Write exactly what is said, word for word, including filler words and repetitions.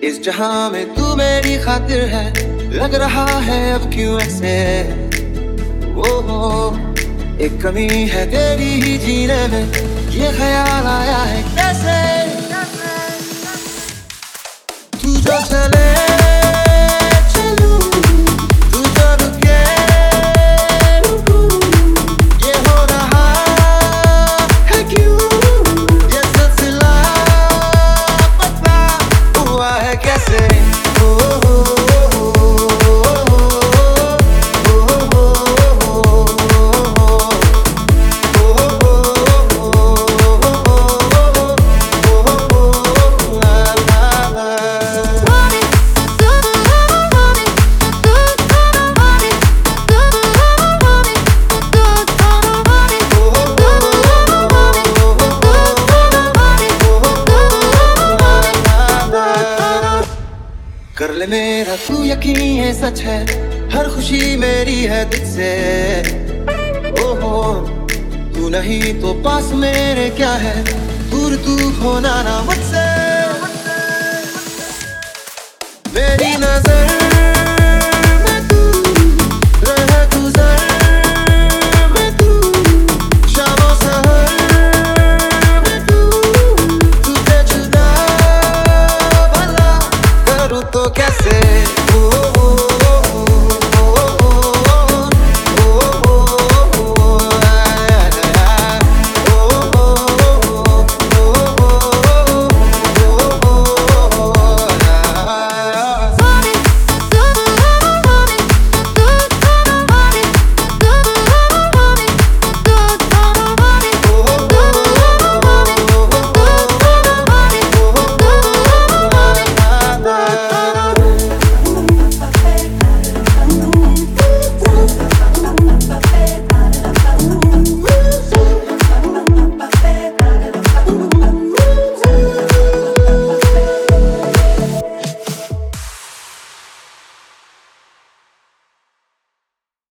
इस जहां में तू मेरी खातिर है, लग रहा है अब क्यों ऐसे। वो हो एक कमी है तेरी ही जीने में, ये ख्याल आया है कैसे। तू जो चले चलूं, तू जो रुके रुकूं, ये हो रहा है क्यों, ये सिलसिला पता हुआ है कैसे। कर ले मेरा तू यकीन ये सच है, हर खुशी मेरी है तुझसे। ओहो तू नहीं तो पास मेरे क्या है, दूर तू होना ना मुझसे। मेरी नजर